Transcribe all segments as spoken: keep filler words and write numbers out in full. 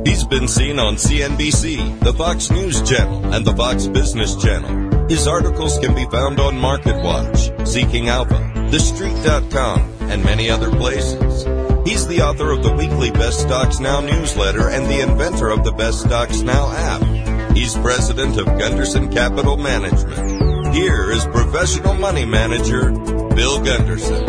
He's been seen on C N B C, the Fox News Channel, and the Fox Business Channel. His articles can be found on MarketWatch, Seeking Alpha, The Street dot com, and many other places. He's the author of the weekly Best Stocks Now newsletter and the inventor of the Best Stocks Now app. He's president of Gunderson Capital Management. Here is professional money manager, Bill Gunderson.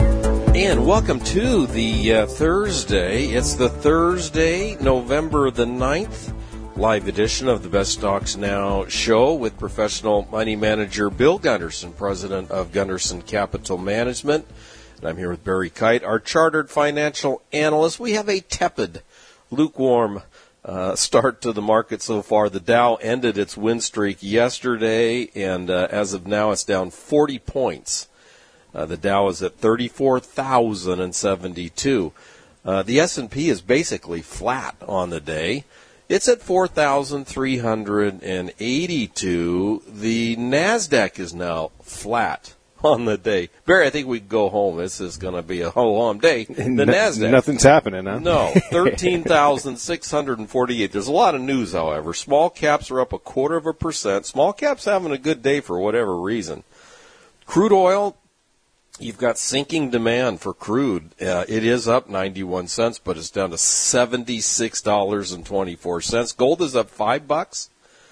And welcome to the uh, Thursday. It's the Thursday, November the ninth, live edition of the Best Stocks Now show with professional money manager Bill Gunderson, president of Gunderson Capital Management. And I'm here with Barry Kite, our chartered financial analyst. We have a tepid, lukewarm uh, start to the market so far. The Dow ended its win streak yesterday, and uh, as of now, it's down forty points. Uh, the Dow is at thirty-four thousand seventy-two. Uh, the S and P is basically flat on the day. It's at four thousand three hundred eighty-two. The NASDAQ is now flat on the day. Barry, I think we can go home. This is going to be a whole long day. The no, NASDAQ. Nothing's happening, huh? No, thirteen thousand six hundred forty-eight. There's a lot of news, however. Small caps are up a quarter of a percent. Small caps having a good day for whatever reason. Crude oil, you've got sinking demand for crude. Uh, it is up ninety-one cents, but it's down to seventy-six dollars and twenty-four cents. Gold is up five bucks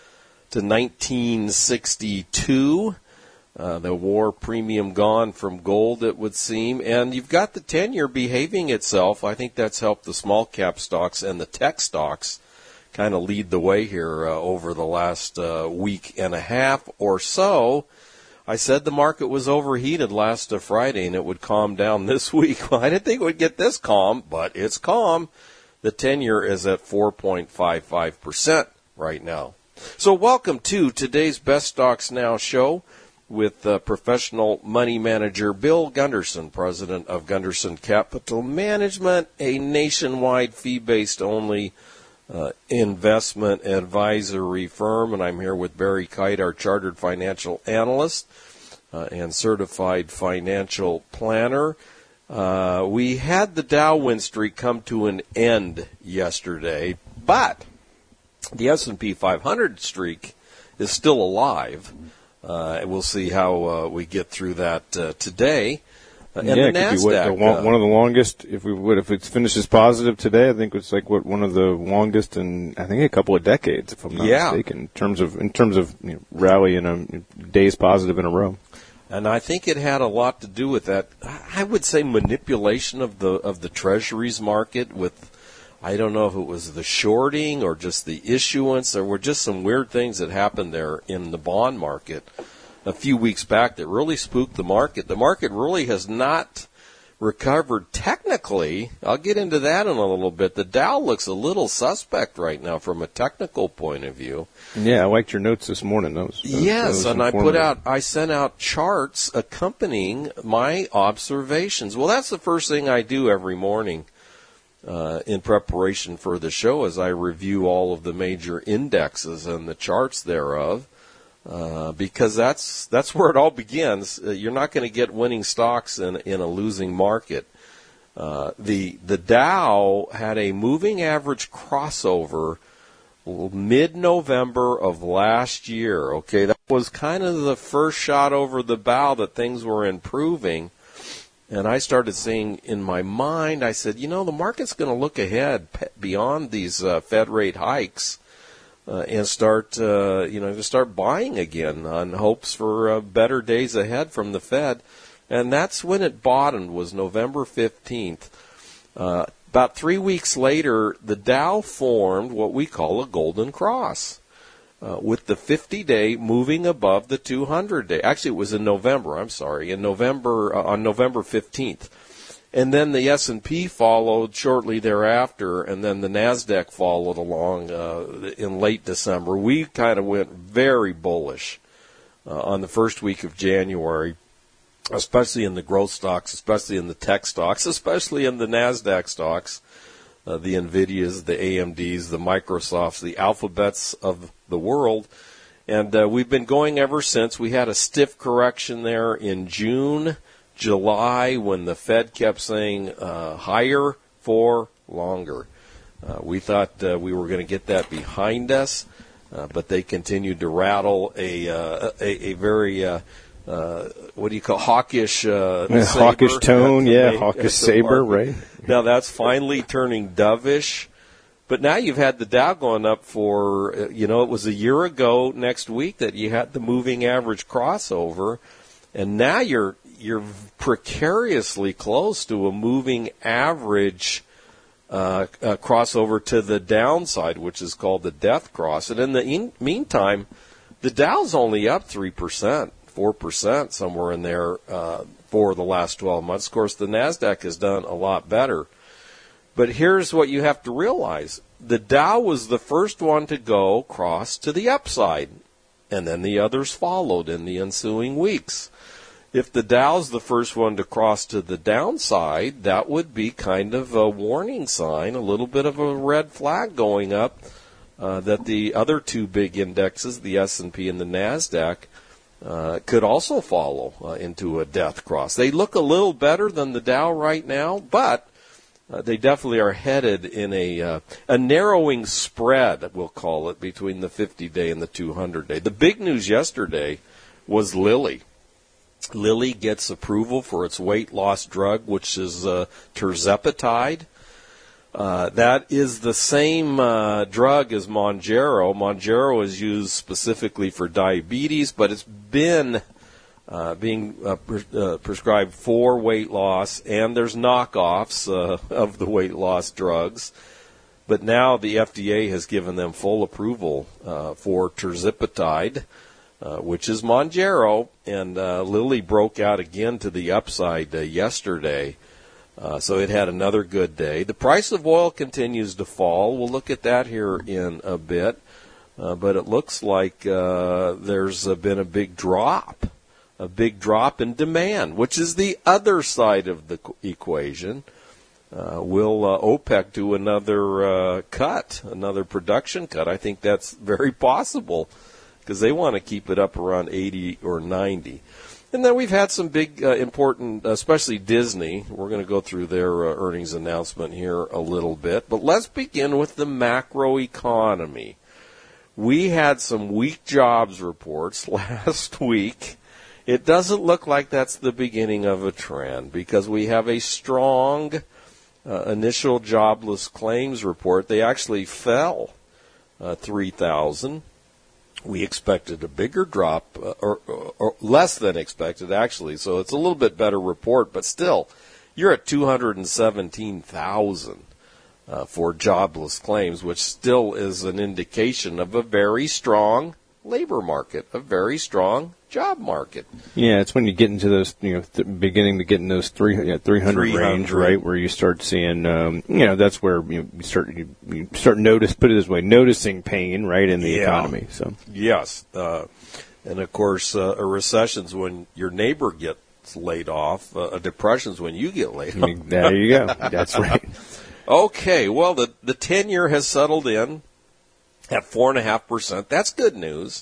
to nineteen sixty-two. Uh, the war premium gone from gold, it would seem. And you've got the ten-year behaving itself. I think that's helped the small cap stocks and the tech stocks kind of lead the way here uh, over the last uh, week and a half or so. I said the market was overheated last uh, Friday and it would calm down this week. Well, I didn't think it would get this calm, but it's calm. The ten-year is at four point five five percent right now. So welcome to today's Best Stocks Now show with uh, professional money manager Bill Gunderson, president of Gunderson Capital Management, a nationwide fee-based only uh, investment advisory firm. And I'm here with Barry Kite, our chartered financial analyst uh, and certified financial planner. Uh, we had the Dow win streak come to an end yesterday, but the S and P five hundred streak is still alive. Uh, we'll see how uh, we get through that uh, today. Uh, and yeah, the it could NASDAQ, be what, the, one, uh, one of the longest. If we would, if it finishes positive today, I think it's like what one of the longest in I think a couple of decades, if I'm not yeah. mistaken, in terms of in terms of you know, rally in a days positive in a row. And I think it had a lot to do with that. I would say manipulation of the of the Treasuries market with. I don't know if it was the shorting or just the issuance. There were just some weird things that happened there in the bond market a few weeks back that really spooked the market. The market really has not recovered technically. I'll get into that in a little bit. The Dow looks a little suspect right now from a technical point of view. Yeah, I liked your notes this morning. Those, those yes, those and I put out, I sent out charts accompanying my observations. Well, that's the first thing I do every morning. Uh, in preparation for the show as I review all of the major indexes and the charts thereof, uh, because that's that's where it all begins. Uh, you're not going to get winning stocks in in a losing market. Uh, the the Dow had a moving average crossover mid-November of last year. Okay, that was kind of the first shot over the bow that things were improving. And I started saying in my mind, I said, you know, the market's going to look ahead beyond these uh, Fed rate hikes uh, and start, uh, you know, to start buying again on hopes for uh, better days ahead from the Fed. And that's when it bottomed, was November fifteenth. Uh, about three weeks later, the Dow formed what we call a golden cross. Uh, with the fifty-day moving above the two hundred day. Actually, it was in November, I'm sorry, in November, uh, on November fifteenth. And then the S and P followed shortly thereafter, and then the NASDAQ followed along uh, in late December. We kind of went very bullish uh, on the first week of January, especially in the growth stocks, especially in the tech stocks, especially in the NASDAQ stocks. Uh, the NVIDIAs, the A M Ds, the Microsofts, the Alphabets of the world. And uh, we've been going ever since. We had a stiff correction there in June, July, when the Fed kept saying uh, higher for longer. Uh, we thought uh, we were going to get that behind us, uh, but they continued to rattle a uh, a, a very uh, uh, what do you call hawkish uh, yeah, saber hawkish tone, the, yeah, hawkish saber, right? Now that's finally turning dovish. But now you've had the Dow going up for, you know, it was a year ago next week that you had the moving average crossover, and now you're you're precariously close to a moving average uh, uh, crossover to the downside, which is called the death cross. And in the in- meantime, the Dow's only up three percent, four percent, somewhere in there uh, for the last twelve months. Of course, the NASDAQ has done a lot better. But here's what you have to realize. The Dow was the first one to go cross to the upside, and then the others followed in the ensuing weeks. If the Dow's the first one to cross to the downside, that would be kind of a warning sign, a little bit of a red flag going up, uh, that the other two big indexes, the S and P and the NASDAQ, uh, could also follow uh, into a death cross. They look a little better than the Dow right now, but Uh, they definitely are headed in a uh, a narrowing spread, we'll call it, between the fifty-day and the two hundred-day. The big news yesterday was Lilly. Lilly gets approval for its weight loss drug, which is uh, tirzepatide. Uh, that is the same uh, drug as Mounjaro. Mounjaro is used specifically for diabetes, but it's been Uh, being uh, pre- uh, prescribed for weight loss, and there's knockoffs uh, of the weight loss drugs. But now the F D A has given them full approval uh, for tirzepatide, uh, which is Mounjaro, and uh, Lilly broke out again to the upside uh, yesterday. Uh, so it had another good day. The price of oil continues to fall. We'll look at that here in a bit. Uh, but it looks like uh, there's uh, been a big drop. A big drop in demand, which is the other side of the equation. Uh, will uh, OPEC do another uh, cut, another production cut? I think that's very possible because they want to keep it up around eighty or ninety. And then we've had some big, uh, important, especially Disney. We're going to go through their uh, earnings announcement here a little bit. But let's begin with the macro economy. We had some weak jobs reports last week. It doesn't look like that's the beginning of a trend because we have a strong uh, initial jobless claims report. They actually fell uh, three thousand. We expected a bigger drop, uh, or, or, or less than expected, actually. So it's a little bit better report, but still, you're at two hundred seventeen thousand uh, for jobless claims, which still is an indication of a very strong labor market, a very strong job market. Yeah, it's when you get into those, you know, th- beginning to get in those three, yeah, three hundred range, right, where you start seeing, um, you know, that's where you, know, you start you, you start notice, put it this way, noticing pain, right, in the yeah. economy. So yes, uh, and of course, uh, a recession's when your neighbor gets laid off. Uh, a depression's when you get laid off. There you go. That's right. Okay, well, the the ten year has settled in at four and a half percent. That's good news.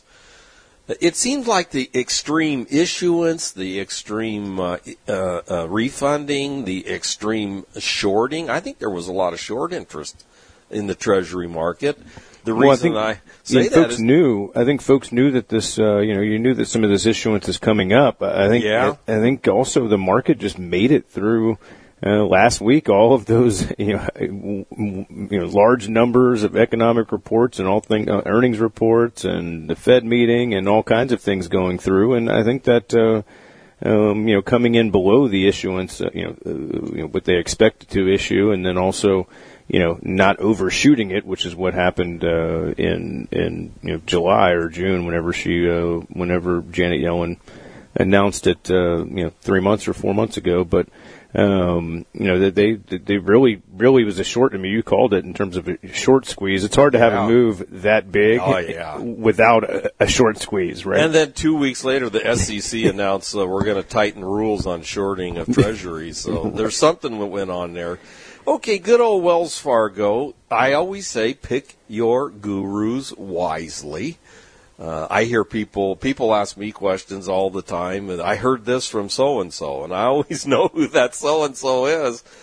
It seems like the extreme issuance, the extreme uh, uh, uh, refunding, the extreme shorting. I think there was a lot of short interest in the Treasury market. The reason well, I, think, I say yeah, that folks is knew. I think folks knew that this. Uh, you know, you knew that some of this issuance is coming up. I think. Yeah. I, I think also the market just made it through. Uh, last week, all of those, you know, you know, large numbers of economic reports and all thing, uh, earnings reports and the Fed meeting and all kinds of things going through. And I think that, uh, um, you know, coming in below the issuance, uh, you know, uh, you know, what they expected to issue, and then also, you know, not overshooting it, which is what happened, uh, in, in, you know, July or June, whenever she, uh, whenever Janet Yellen announced it, uh, you know, three months or four months ago. But, Um, you know, that they, they really, really was a short, I mean, you called it in terms of a short squeeze. It's hard to have yeah. a move that big oh, yeah. without a, a short squeeze, right? And then two weeks later, the S E C announced uh, we're going to tighten rules on shorting of treasuries. So there's something that went on there. Okay, good old Wells Fargo. I always say pick your gurus wisely. Uh, I hear people, people ask me questions all the time, and I heard this from so-and-so, and I always know who that so-and-so is.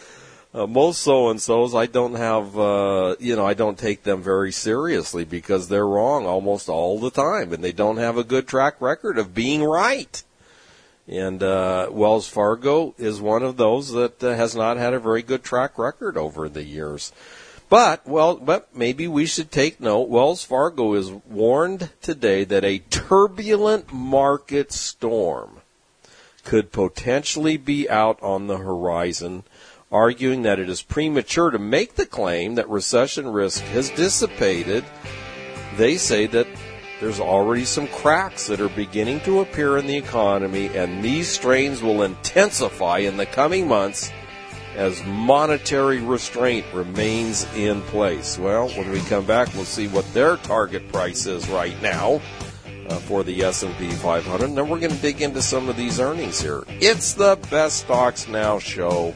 Uh, most so-and-sos, I don't have, uh, you know, I don't take them very seriously because they're wrong almost all the time, and they don't have a good track record of being right. And uh, Wells Fargo is one of those that uh, has not had a very good track record over the years. But, well, but maybe we should take note. Wells Fargo is warned today that a turbulent market storm could potentially be out on the horizon, arguing that it is premature to make the claim that recession risk has dissipated. They say that there's already some cracks that are beginning to appear in the economy, and these strains will intensify in the coming months as monetary restraint remains in place. Well, when we come back, we'll see what their target price is right now uh, for the S and P five hundred, and then we're going to dig into some of these earnings here. It's the Best Stocks Now show.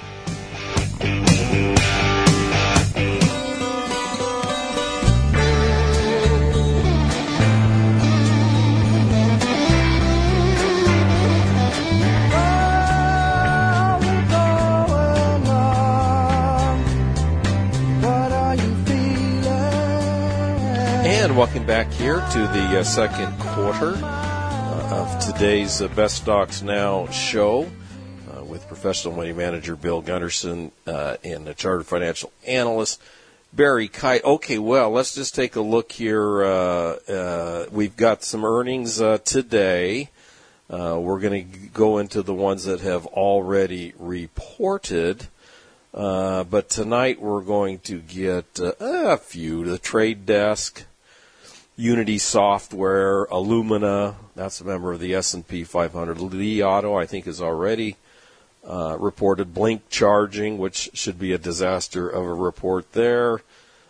And welcome back here to the uh, second quarter uh, of today's uh, Best Stocks Now show uh, with professional money manager Bill Gunderson uh, and the chartered financial analyst Barry Kite. Okay, well, let's just take a look here. Uh, uh, we've got some earnings uh, today. Uh, we're going to go into the ones that have already reported. Uh, but tonight we're going to get uh, a few. The Trade Desk, Unity Software, Illumina, that's a member of the S and P five hundred. Li Auto, I think, is already uh, reported. Blink Charging, which should be a disaster of a report there.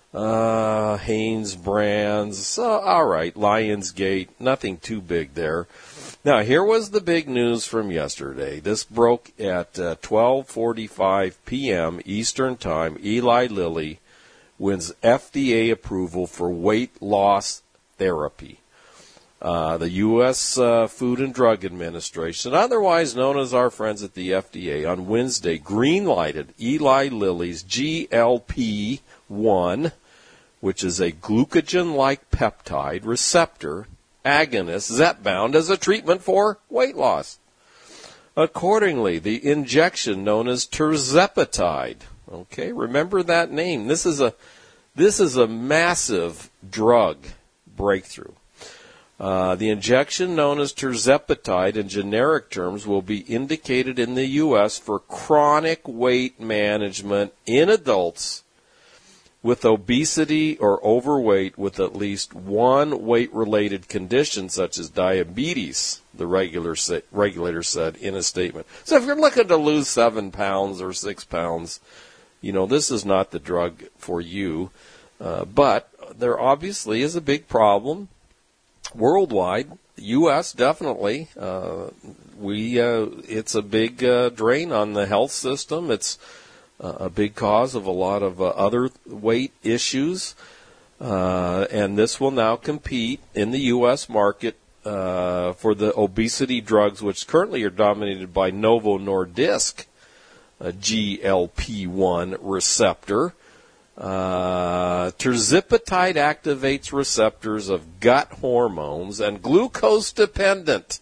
Uh, Haynes Brands, uh, all right. Lionsgate, nothing too big there. Now, here was the big news from yesterday. This broke at uh, twelve forty-five p.m. Eastern Time. Eli Lilly wins F D A approval for weight loss therapy. Uh, the U S Uh, Food and Drug Administration, otherwise known as our friends at the F D A, on Wednesday green-lighted Eli Lilly's G L P one, which is a glucagon-like peptide receptor agonist Zepbound as a treatment for weight loss. Accordingly, the injection known as tirzepatide, okay, remember that name. This is a this is a massive drug breakthrough. Uh, the injection known as tirzepatide in generic terms will be indicated in the U S for chronic weight management in adults with obesity or overweight with at least one weight-related condition such as diabetes, the regular sa- regulator said in a statement. So if you're looking to lose seven pounds or six pounds, you know, this is not the drug for you. Uh, but there obviously is a big problem worldwide. U S definitely. Uh, we uh, it's a big uh, drain on the health system. It's Uh, a big cause of a lot of uh, other weight issues. Uh, and this will now compete in the U S market uh, for the obesity drugs, which currently are dominated by Novo Nordisk, a G L P one receptor. Uh, tirzepatide activates receptors of gut hormones and glucose-dependent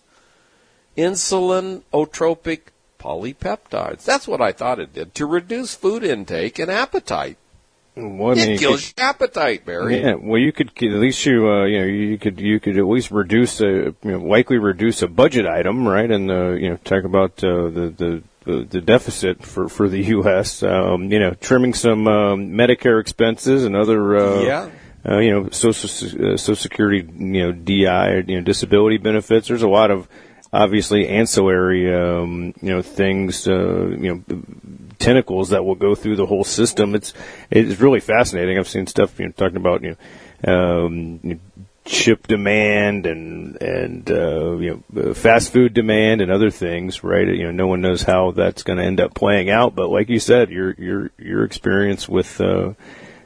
insulinotropic polypeptides. That's what I thought it did, to reduce food intake and appetite. Well, I mean, it kills your appetite, Barry. Yeah, well, you could at least you uh, you know you could you could at least reduce a you know, likely reduce a budget item, right? And uh, you know talk about uh, the the the deficit for for the U S. Um, you know, trimming some um, Medicare expenses and other uh, yeah. uh, you know social uh, Social Security you know D I you know disability benefits. There's a lot of obviously ancillary, um, you know, things, uh, you know, tentacles that will go through the whole system. It's it's really fascinating. I've seen stuff, you know, talking about, you know, um, chip demand and and uh, you know, fast food demand and other things, right? You know, no one knows how that's going to end up playing out. But like you said, your your your experience with uh,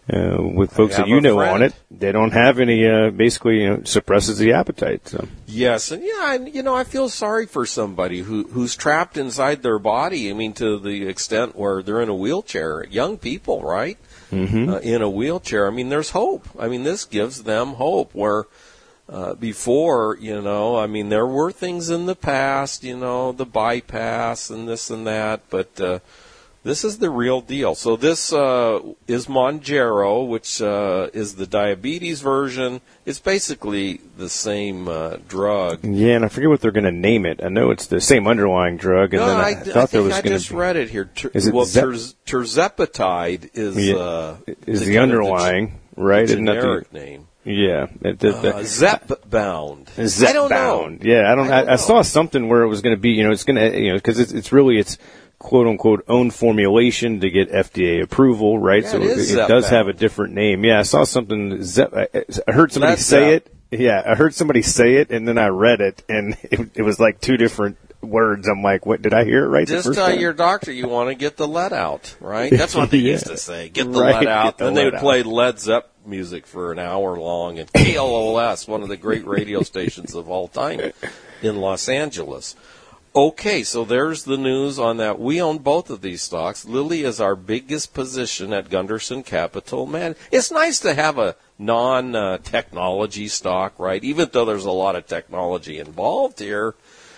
uh, with folks that you know friend. on it, they don't have any, uh, basically, you know, suppresses the appetite. So. Yes, and yeah, and, you know, I feel sorry for somebody who who's trapped inside their body, I mean, to the extent where they're in a wheelchair. Young people, right? Mm-hmm. Uh, in a wheelchair. I mean, there's hope. I mean, this gives them hope where uh, before, you know, I mean, there were things in the past, you know, the bypass and this and that, but uh, this is the real deal. So this uh, is Mounjaro, which uh, is the diabetes version. It's basically the same uh, drug. Yeah, and I forget what they're going to name it. I know it's the same underlying drug. And no, then I, I, I thought I there was I going just to read it here. Ter- is it well, Zep- terz- terzepatide is yeah, uh, is the, the underlying, the, right? The generic the, name. Yeah, it, the, the, uh, Zepbound. Zepbound. I don't know. Yeah, I don't. I, don't I, I saw something where it was going to be. You know, it's going to. You know, because it's, it's really it's. "quote unquote" own formulation to get F D A approval, right? Yeah, so it, is it, it does have a different name. Yeah, I saw something. Zep, I heard somebody That's say Zep. it. Yeah, I heard somebody say it, and then I read it, and it, it was like two different words. I'm like, what? Did I hear it right? Just the first tell time? your doctor you want to get the lead out, right? That's what they yeah. used to say. Get the right, lead out. the Then they lead would play out. Led Zepp music for an hour long, and K L O S, one of the great radio stations of all time in Los Angeles. Okay, so there's the news on that. We own both of these stocks. Lilly is our biggest position at Gunderson Capital. Man, it's nice to have a non-technology stock, right? Even though there's a lot of technology involved here,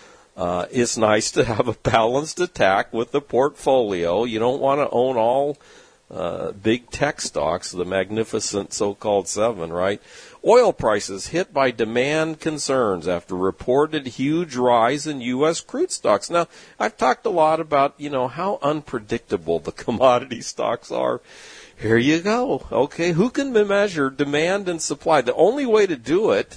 uh, it's nice to have a balanced attack with the portfolio. You don't want to own all uh, big tech stocks, the magnificent so-called seven, right? Oil prices hit by demand concerns after reported huge rise in U S crude stocks. Now, I've talked a lot about, you know, how unpredictable the commodity stocks are. Here you go. Okay, who can measure demand and supply? The only way to do it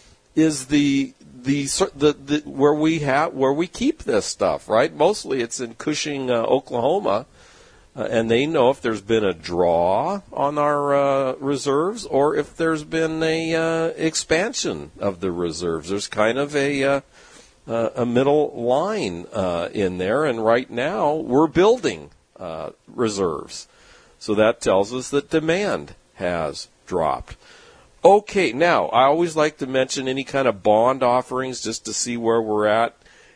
is the the the, the where we have where we keep this stuff, right? Mostly it's in Cushing, uh, Oklahoma. Uh, and they know if there's been a draw on our uh, reserves or if there's been a uh, expansion of the reserves. There's kind of a uh, uh, a middle line uh, in there, and right now we're building uh, reserves. So that tells us that demand has dropped. Okay, now I always like to mention any kind of bond offerings just to see where we're at.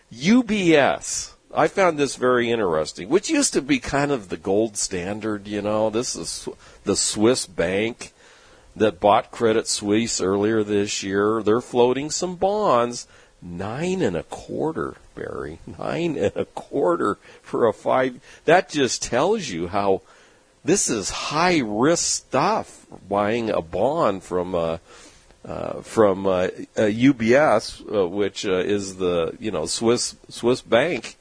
U B S. I found this very interesting, which used to be kind of the gold standard, you know. This is the Swiss bank that bought Credit Suisse earlier this year. They're floating some bonds, nine and a quarter, Barry, nine and a quarter for a five. That just tells you how this is high-risk stuff, buying a bond from uh, uh, from uh, uh, U B S, uh, which uh, is the, you know, Swiss Swiss bank.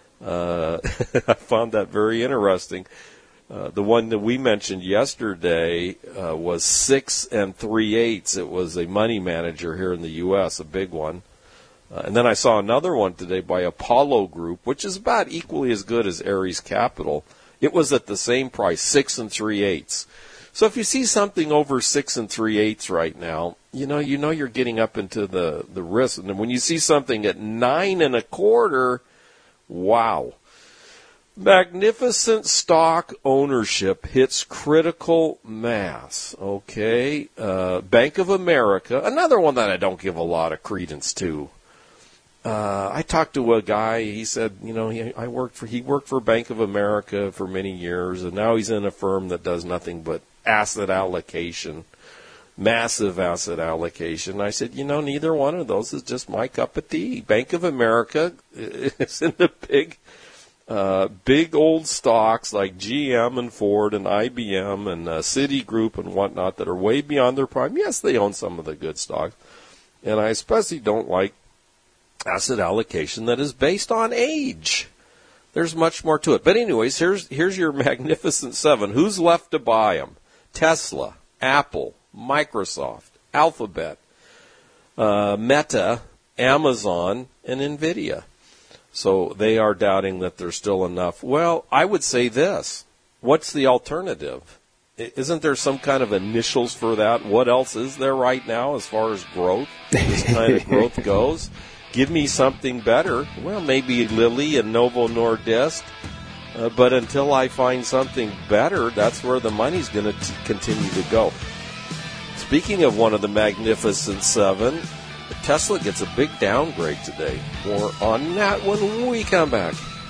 Uh, I found that very interesting. Uh, the one that we mentioned yesterday uh, was six and three eighths. It was a money manager here in the U S, a big one. Uh, and then I saw another one today by Apollo Group, which is about equally as good as Ares Capital. It was at the same price, six and three eighths. So if you see something over six and three eighths right now, you know you know you're getting up into the the risk. And when you see something at nine and a quarter. Wow. Magnificent stock ownership hits critical mass. Okay. Uh, Bank of America, another one that I don't give a lot of credence to. Uh, I talked to a guy, he said, you know, he, I worked for, he worked for Bank of America for many years, and now he's in a firm that does nothing but asset allocation. Massive asset allocation. I said, you know, neither one of those is just my cup of tea. Bank of America is in the big, uh, big old stocks like G M and Ford and I B M and uh, Citigroup and whatnot that are way beyond their prime. Yes, they own some of the good stocks. And I especially don't like asset allocation that is based on age. There's much more to it. But anyways, here's, here's your magnificent seven. Who's left to buy them? Tesla, Apple, Microsoft, Alphabet, uh, Meta, Amazon, and NVIDIA. So they are doubting that there's still enough. Well, I would say this. What's the alternative? Isn't there some kind of initials for that? What else is there right now as far as growth, this kind of growth goes? Give me something better. Well, maybe Lilly and Novo Nordisk. Uh, but until I find something better, that's where the money's going to continue to go. Speaking of one of the Magnificent Seven, Tesla gets a big downgrade today. More on that when we come back.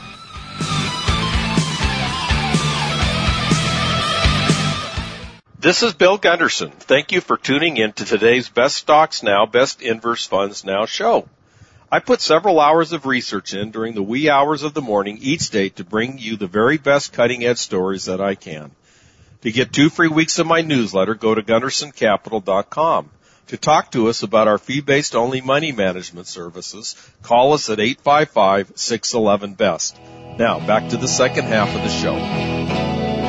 This is Bill Gunderson. Thank you for tuning in to today's Best Stocks Now, Best Inverse Funds Now show. I put several hours of research in during the wee hours of the morning each day to bring you the very best cutting-edge stories that I can. To get two free weeks of my newsletter, go to gunderson capital dot com. To talk to us about our fee-based only money management services, call us at eight five five, six one one, B E S T. Now, back to the second half of the show.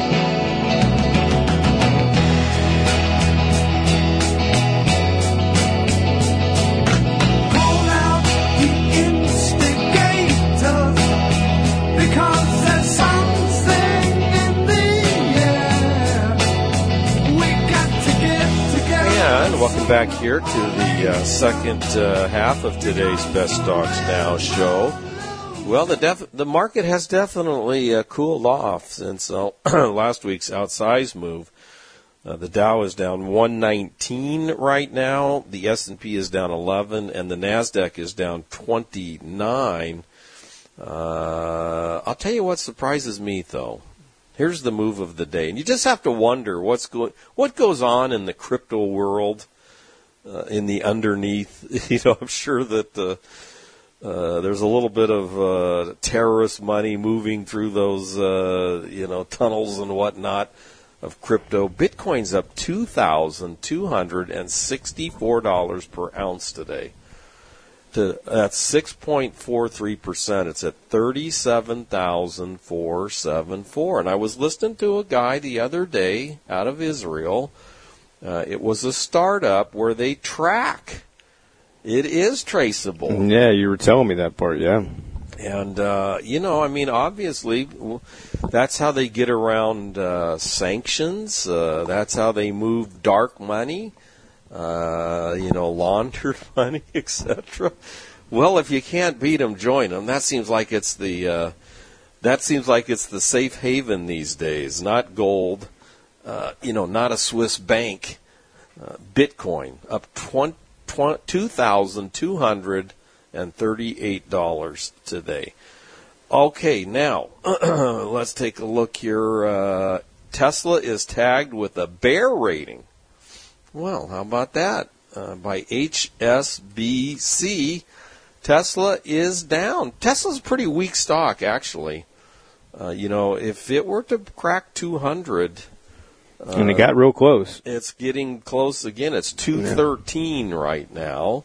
Welcome back here to the uh, second uh, half of today's Best Stocks Now show. Well, the def- the market has definitely uh, cooled off since uh, last week's outsized move. Uh, the Dow is down one nineteen right now. The S and P is down eleven, and the Nasdaq is down twenty-nine. Uh, I'll tell you what surprises me, though. Here's the move of the day, and you just have to wonder what's going, what goes on in the crypto world, uh, in the underneath. You know, I'm sure that uh, uh, there's a little bit of uh, terrorist money moving through those, uh, you know, tunnels and whatnot of crypto. Bitcoin's up two thousand two hundred sixty-four dollars per ounce today. To, that's six point four three percent. It's at thirty-seven thousand four hundred seventy-four. And I was listening to a guy the other day out of Israel. Uh, it was a startup where they track. It is traceable. Yeah, you were telling me that part, yeah. And, uh, you know, I mean, obviously, that's how they get around uh, sanctions. Uh, that's how they move dark money. Uh, you know, laundered money, et cetera. Well, if you can't beat them, join them. That seems like it's the uh, that seems like it's the safe haven these days. Not gold, uh, you know, not a Swiss bank. Uh, Bitcoin up two thousand two hundred and thirty-eight dollars today. Okay, now let's take a look here. Uh, Tesla is tagged with a bear rating. Well, how about that? Uh, by H S B C, Tesla is down. Tesla's a pretty weak stock, actually. Uh, you know, if it were to crack two hundred... Uh, and it got real close. It's getting close again. It's two thirteen yeah. right now.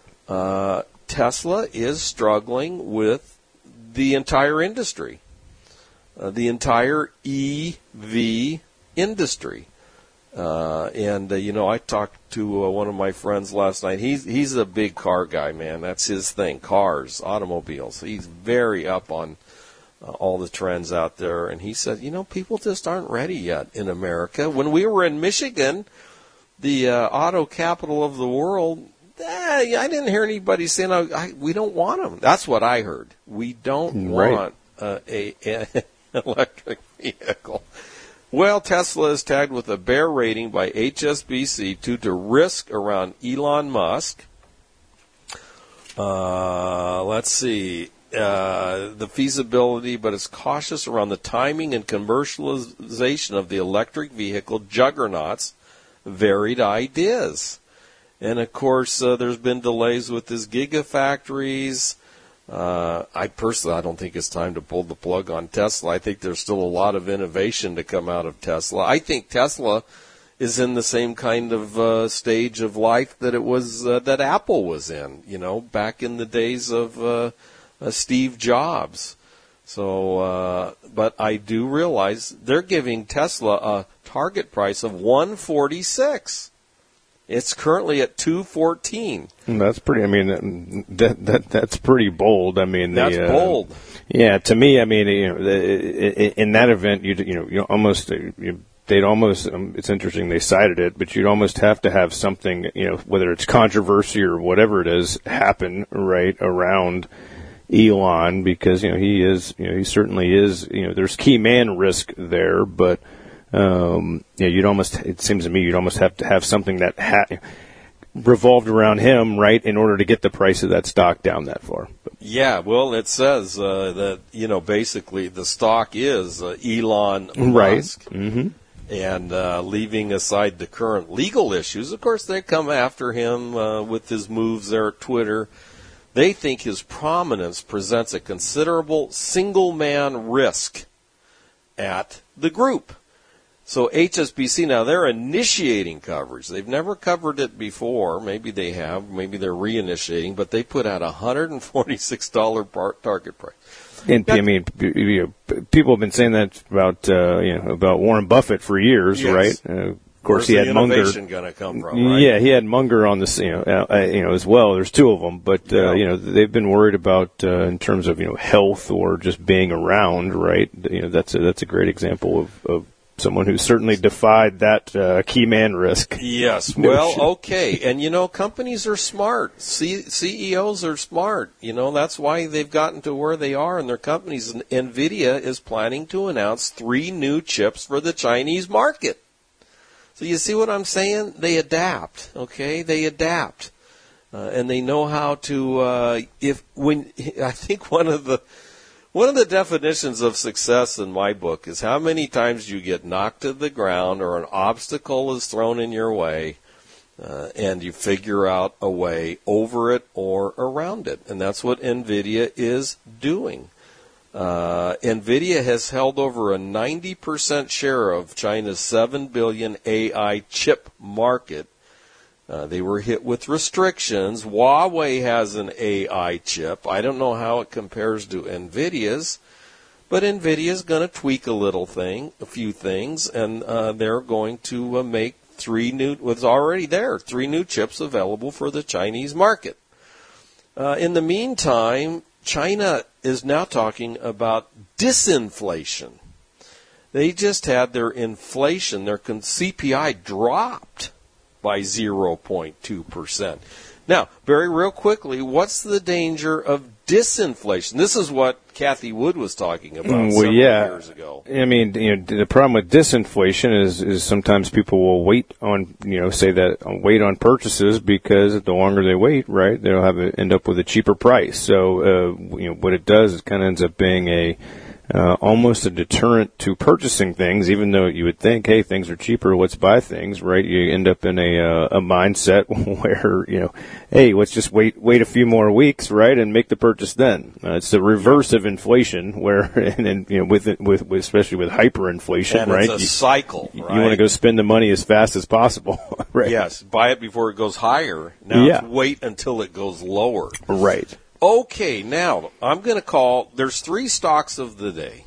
Uh, Tesla is struggling with the entire industry, uh, the entire E V industry. Uh, and, uh, you know, I talked to uh, one of my friends last night. He's, he's a big car guy, man. That's his thing, cars, automobiles. He's very up on uh, all the trends out there. And he said, you know, people just aren't ready yet in America. When we were in Michigan, the uh, auto capital of the world, eh, I didn't hear anybody saying, oh, I, we don't want them. That's what I heard. We don't right. want uh, a, a electric vehicle. Well, Tesla is tagged with a bear rating by H S B C due to risk around Elon Musk. Uh, let's see. Uh, the feasibility, but it's cautious around the timing and commercialization of the electric vehicle juggernauts. Varied ideas. And, of course, uh, there's been delays with his gigafactories. Uh, I personally, I don't think it's time to pull the plug on Tesla. I think there's still a lot of innovation to come out of Tesla. I think Tesla is in the same kind of uh, stage of life that it was uh, that Apple was in, you know, back in the days of uh, uh, Steve Jobs. So, uh, but I do realize they're giving Tesla a target price of one forty-six. It's currently at two fourteen. That's pretty. I mean, that that that's pretty bold. I mean, that's the, uh, bold. Yeah, to me, I mean, you know, the, in that event, you you know, you almost you, they'd almost. Um, it's interesting they cited it, but you'd almost have to have something, you know, whether it's controversy or whatever it is, happen right around, Elon, because you know he is, you know, he certainly is. You know, there's key man risk there, but um, you know, you'd almost. It seems to me you'd almost have to have something that ha- revolved around him, right, in order to get the price of that stock down that far. But. Yeah, well, it says uh, that you know basically the stock is uh, Elon Musk. Right. Mm-hmm. And uh, leaving aside the current legal issues, of course, they come after him uh, with his moves there at Twitter. They think his prominence presents a considerable single-man risk at the group. So H S B C, now they're initiating coverage. They've never covered it before. Maybe they have. Maybe they're reinitiating. But they put out a one hundred forty-six dollars par- target price. And I mean, you know, people have been saying that about uh, you know about Warren Buffett for years, yes. right? Uh, of course, Where's he the had Munger. innovation going to come from? Right? Yeah, he had Munger on this, you know, uh, you know, as well. There's two of them, but uh, yeah. you know, they've been worried about uh, in terms of you know health or just being around, right? You know, that's a, that's a great example of, of someone who certainly defied that uh, key man risk. Yes. No well, shit. okay. And, you know, companies are smart. C- CEOs are smart. You know, that's why they've gotten to where they are in their companies. And NVIDIA is planning to announce three new chips for the Chinese market. So you see what I'm saying? They adapt, okay? They adapt. Uh, and they know how to, uh, if, when, I think one of the, One of the definitions of success in my book is how many times you get knocked to the ground or an obstacle is thrown in your way, uh, and you figure out a way over it or around it. And that's what NVIDIA is doing. Uh, NVIDIA has held over a ninety percent share of China's seven billion A I chip market. Uh, they were hit with restrictions. Huawei has an A I chip. I don't know how it compares to NVIDIA's, but NVIDIA's going to tweak a little thing, a few things, and uh, they're going to uh, make three new, what's already there, three new chips available for the Chinese market. Uh, in the meantime, China is now talking about disinflation. They just had their inflation, their C P I dropped by zero point two percent. Now, very real quickly, what's the danger of disinflation? This is what Kathy Wood was talking about well, several yeah. years ago. I mean, you know, the problem with disinflation is, is sometimes people will wait on, you know, say that wait on purchases because the longer they wait, right, they'll have a, end up with a cheaper price. So, uh, you know, what it does is kind of ends up being a Uh, almost a deterrent to purchasing things, even though you would think, hey, things are cheaper, let's buy things, right? You end up in a uh, a mindset where, you know, hey, let's just wait wait a few more weeks, right, and make the purchase then. Uh, it's the reverse of inflation, where, and then, you know, with, it, with with especially with hyperinflation, and right? It's a you, cycle, you, right? You want to go spend the money as fast as possible, right? Yes, buy it before it goes higher. Now yeah. it's wait until it goes lower. Right. Okay, now I'm going to call, there's three stocks of the day.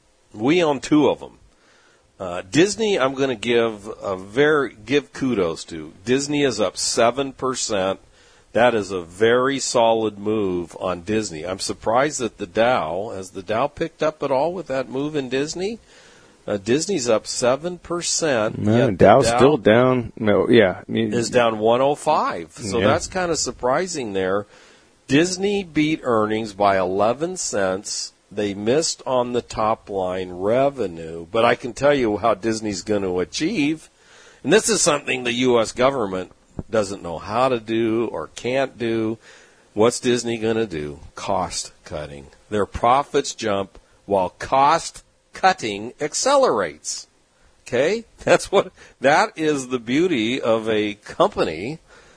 We own two of them. Uh, Disney, I'm going to give a very give kudos to. Disney is up seven percent. That is a very solid move on Disney. I'm surprised that the Dow, has the Dow picked up at all with that move in Disney? Uh, Disney's up seven percent. No, Dow's Dow still down. No, yeah. I mean, is down one oh five. So yeah. That's kind of surprising there. Disney beat earnings by eleven cents. They missed on the top line revenue, but I can tell you how Disney's going to achieve. And this is something the U S government doesn't know how to do or can't do. What's Disney going to do? Cost cutting. Their profits jump while cost cutting accelerates. Okay? That's what, that is the beauty of a company.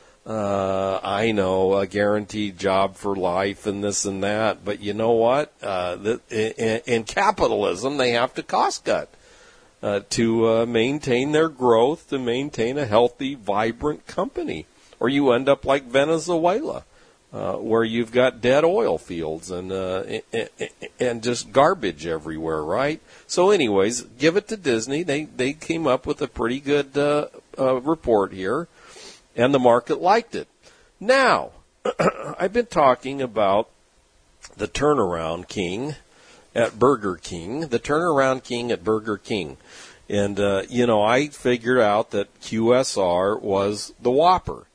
Uh, I know a guaranteed job for life and this and that, but you know what? Uh, the, in, in capitalism, they have to cost cut uh, to uh, maintain their growth, to maintain a healthy, vibrant company. Or you end up like Venezuela, uh, where you've got dead oil fields and, uh, and and just garbage everywhere, right? So, anyways, give it to Disney. They they came up with a pretty good uh, uh, report here. And the market liked it. Now, I've been talking about the turnaround king at Burger King, the turnaround king at Burger King. And, uh, you know, I figured out that Q S R was the Whopper.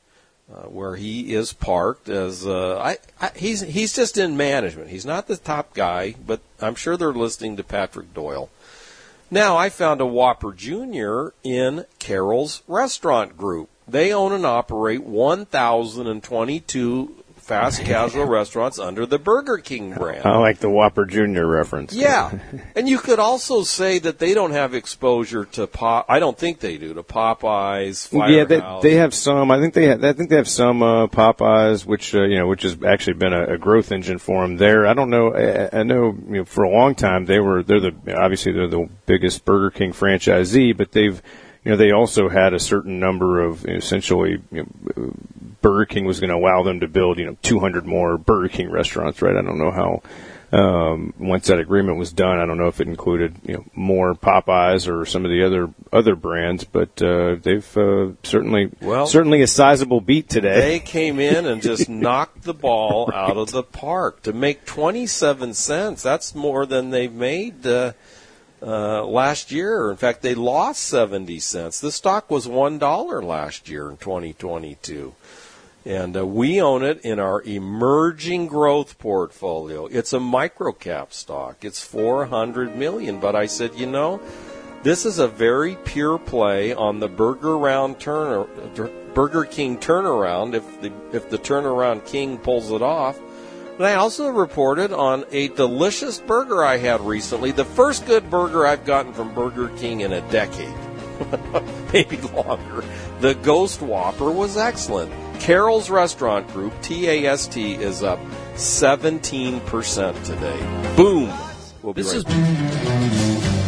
uh, where he is parked. As uh, I, I, he's he's just in management. He's not the top guy, but I'm sure they're listening to Patrick Doyle. Now, I found a Whopper Junior in Carroll's Restaurant Group. They own and operate one thousand twenty-two fast casual restaurants under the Burger King brand. I like the Whopper Junior reference. Yeah. And you could also say that they don't have exposure to Pop. I don't think they do, to Popeyes, Firehouse. Yeah, they, they have some. I think they have, I think they have some uh, Popeyes, which uh, you know, which has actually been a, a growth engine for them there. I don't know. I, I know, you know for a long time they were they're the obviously they're the biggest Burger King franchisee, but they've you know they also had a certain number of you know, essentially you know, Burger King was going to allow them to build you know two hundred more Burger King restaurants, right? I don't know how. Um, once that agreement was done, I don't know if it included you know more Popeyes or some of the other other brands, but uh, they've uh, certainly well, certainly a sizable beat today. They came in and just knocked the ball right. out of the park to make twenty-seven cents. That's more than they've made uh, uh, last year. In fact, they lost seventy cents. The stock was one dollar last year in twenty twenty-two. And uh, we own it in our emerging growth portfolio. It's a microcap stock. It's four hundred million dollars. But I said, you know, this is a very pure play on the Burger Round turner, Burger King turnaround. If the if the turnaround king pulls it off. And I also reported on a delicious burger I had recently. The first good burger I've gotten from Burger King in a decade, maybe longer. The Ghost Whopper was excellent. Carroll's Restaurant Group, T A S T, is up seventeen percent today. Boom. We'll be this right is- back.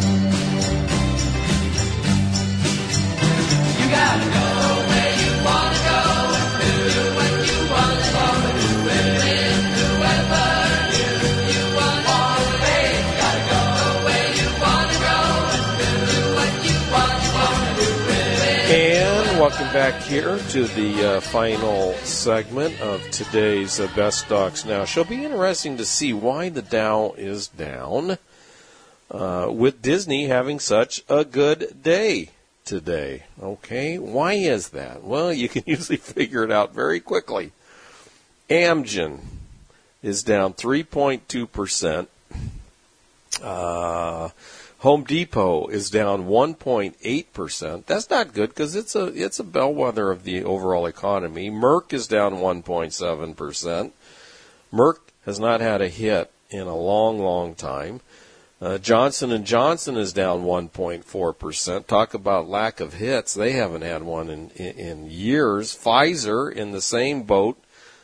You gotta go where you wanna go and do what you wanna do. Do it in whoever you, you wanna be. You gotta go where you wanna go and do what you want, you wanna do it. And welcome back here to the uh, final segment of today's uh, Best Stocks Now. It'll be interesting to see why the Dow is down uh, with Disney having such a good day today. Okay, why is that? Well, you can usually figure it out very quickly. Amgen is down three point two percent. Uh, Home Depot is down one point eight percent. That's not good because it's a it's a bellwether of the overall economy. Merck is down one point seven percent. Merck has not had a hit in a long, long time. Uh, Johnson and Johnson is down one point four percent. Talk about lack of hits. They haven't had one in, in, in years. Pfizer in the same boat.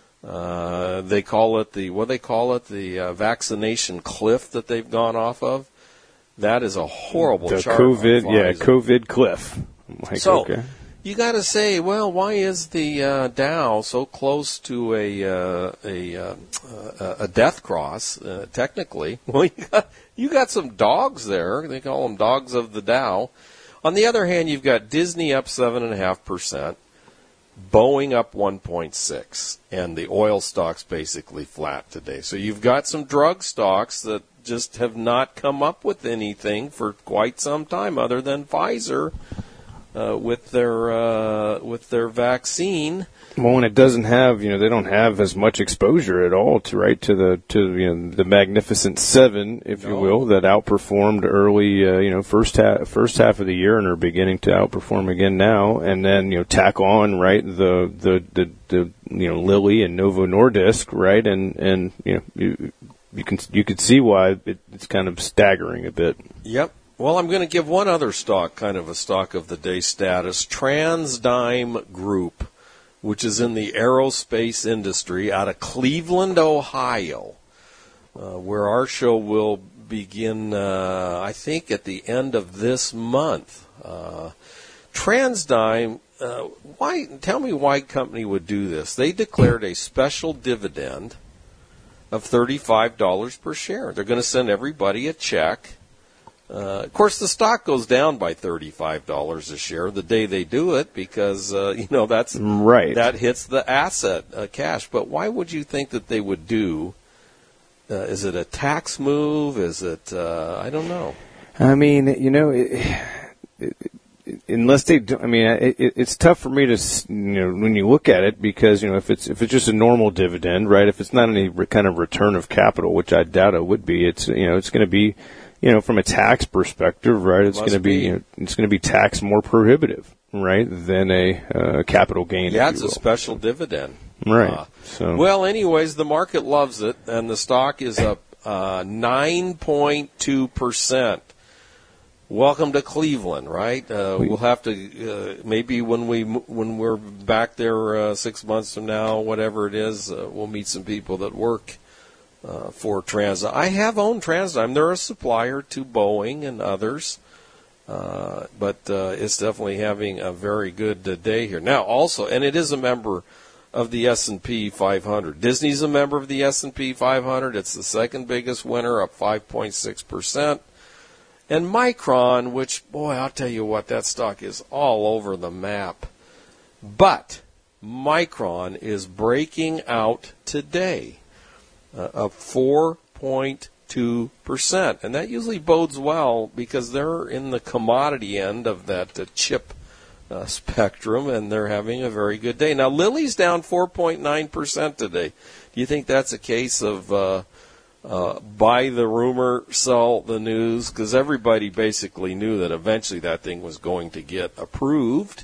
Uh, they call it the, what do they call it? The uh, vaccination cliff that they've gone off of. That is a horrible the chart. COVID, yeah, COVID cliff. Like, so okay. You got to say, well, why is the uh, Dow so close to a uh, a uh, a death cross? Uh, technically, well, you got you got some dogs there. They call them dogs of the Dow. On the other hand, you've got Disney up seven and a half percent, Boeing up one point six, and the oil stocks basically flat today. So you've got some drug stocks that just have not come up with anything for quite some time, other than Pfizer uh, with their uh, with their vaccine. Well, and it doesn't have, you know, they don't have as much exposure at all to right to the to you know the Magnificent Seven, if No. you will, that outperformed early, uh, you know, first half first half of the year and are beginning to outperform again now. And then you know tack on right the the the, the you know Lilly and Novo Nordisk, right, and and you know you you can you could see why it, it's kind of staggering a bit. Yep. Well, I'm going to give one other stock, kind of a stock of the day status, TransDigm Group, which is in the aerospace industry out of Cleveland, Ohio, uh, where our show will begin, uh, I think, at the end of this month. Uh, TransDigm, uh, why? Tell me why company would do this. They declared a special dividend of thirty-five dollars per share. They're going to send everybody a check. Uh, of course, the stock goes down by thirty-five dollars a share the day they do it because, uh, you know, that's Right. that hits the asset uh, cash. But why would you think that they would do? Uh, is it a tax move? Is it, uh, I don't know. I mean, you know, it, it, unless they do, I mean, it, it's tough for me to, s- you know, when you look at it, because, you know, if it's, if it's just a normal dividend, right, if it's not any re- kind of return of capital, which I doubt it would be, it's, you know, it's going to be, you know, from a tax perspective, right, it's going to be, be. you know, it's going to be taxed more prohibitive, right, than a uh, capital gain. Yeah, if it's you a will. special dividend. Right. Uh, So, Well, anyways, the market loves it, and the stock is up uh, nine point two percent. Welcome to Cleveland, right? Uh, we'll have to uh, maybe when we when we're back there uh, six months from now, whatever it is, uh, we'll meet some people that work uh, for TransDigm. I have owned TransDigm. They're a supplier to Boeing and others, uh, but uh, it's definitely having a very good uh, day here now. Also, and it is a member of the S and P five hundred. Disney's a member of the S and P five hundred. It's the second biggest winner, up five point six percent. And Micron, which, boy, I'll tell you what, that stock is all over the map. But Micron is breaking out today, uh, up four point two percent. And that usually bodes well because they're in the commodity end of that uh, chip uh, spectrum, and they're having a very good day. Now, Lilly's down four point nine percent today. Do you think that's a case of uh, uh, buy the rumor, sell the news? Because everybody basically knew that eventually that thing was going to get approved.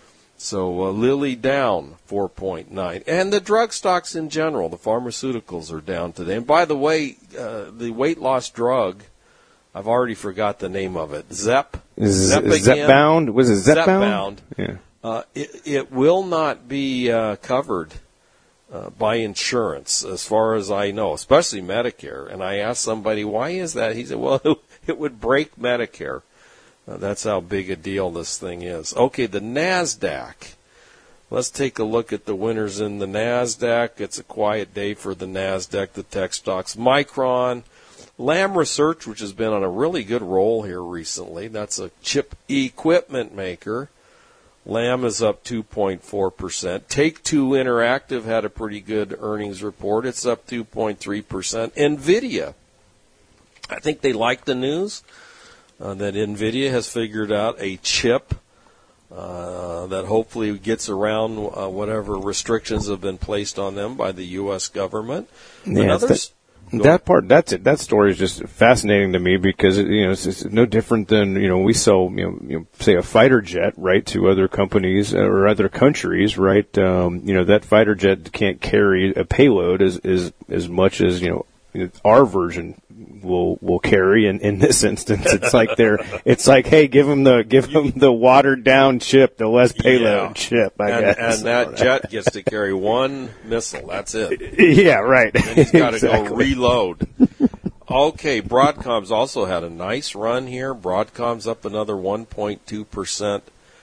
So uh, Lilly down four point nine. And the drug stocks in general, the pharmaceuticals are down today. And by the way, uh, the weight loss drug, I've already forgot the name of it. Zep? Z- Zepigan? Zepbound? Was it Zepbound? Zepbound. Yeah. Uh, it, it will not be uh, covered uh, by insurance, as far as I know, especially Medicare. And I asked somebody, why is that? He said, well, it would break Medicare. Uh, that's how big a deal this thing is. Okay, the NASDAQ. Let's take a look at the winners in the NASDAQ. It's a quiet day for the NASDAQ, the tech stocks. Micron, Lam Research, which has been on a really good roll here recently. That's a chip equipment maker. Lam is up two point four percent. Take-Two Interactive had a pretty good earnings report. It's up two point three percent. NVIDIA, I think they like the news uh, that NVIDIA has figured out a chip uh, that hopefully gets around uh, whatever restrictions have been placed on them by the U S government. Yeah, Another that, that part, that's it. That story is just fascinating to me because it, you know it's, it's no different than you know we sell you know, you know say a fighter jet right to other companies or other countries right. Um, you know that fighter jet can't carry a payload as as as much as you know our version will will carry. In, in this instance, it's like they're it's like hey, give them the give them the watered down chip, the less payload Yeah. chip. I and, guess. and that jet gets to carry one missile. That's it. Yeah, right. And he's got to Exactly. go reload. Okay, Broadcom's also had a nice run here. Broadcom's up another one point two percent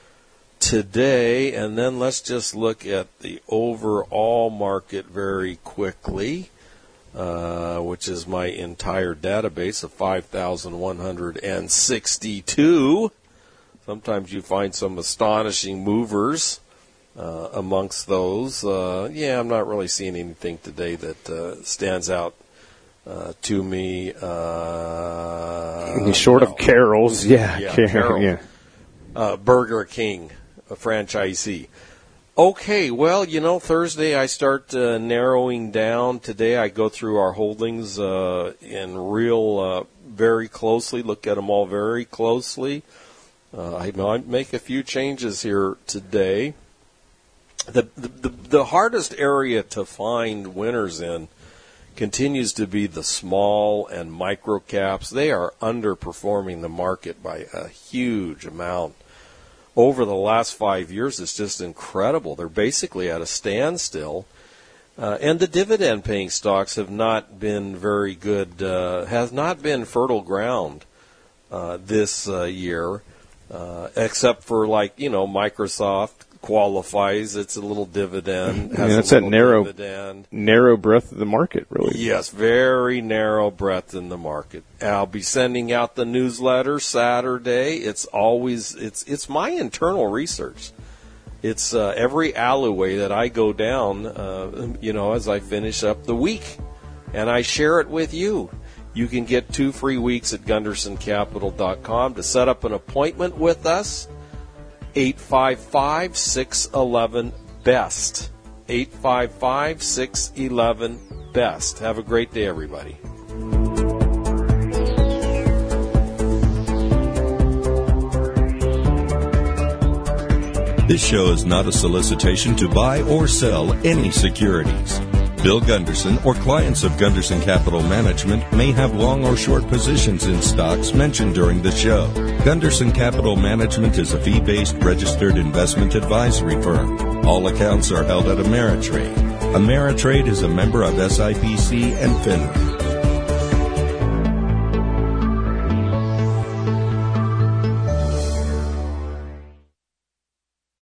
today. And then let's just look at the overall market very quickly, uh, which is my entire database of five thousand one hundred sixty-two. Sometimes you find some astonishing movers uh, amongst those. Uh, yeah, I'm not really seeing anything today that uh, stands out uh, to me. Uh, Short no. of Carol's, yeah, Yeah, Carol, Carol. yeah. Uh, Burger King, a franchisee. Okay, well, you know, Thursday I start uh, narrowing down. Today I go through our holdings uh, in real, uh, very closely, look at them all very closely. Uh, I might make a few changes here today. The, the the the hardest area to find winners in continues to be the small and micro caps. They are underperforming the market by a huge amount. Over the last five years, it's just incredible. They're basically at a standstill. Uh, and the dividend-paying stocks have not been very good, uh, has not been fertile ground uh, this uh, year, uh, except for, like, you know, Microsoft qualifies. It's a little dividend. Has Yeah, a it's that little narrow- dividend. Narrow breadth of the market, really. Yes, very narrow breadth in the market. I'll be sending out the newsletter Saturday. It's always it's it's my internal research. It's uh, every alleyway that I go down, uh, you know, as I finish up the week, and I share it with you. You can get two free weeks at gunderson capital dot com to set up an appointment with us. eight five five, six one one, B E S T. eight five five, six one one, B E S T. Have a great day, everybody. This show is not a solicitation to buy or sell any securities. Bill Gunderson or clients of Gunderson Capital Management may have long or short positions in stocks mentioned during the show. Gunderson Capital Management is a fee-based registered investment advisory firm. All accounts are held at Ameritrade. Ameritrade is a member of S I P C and FINRA.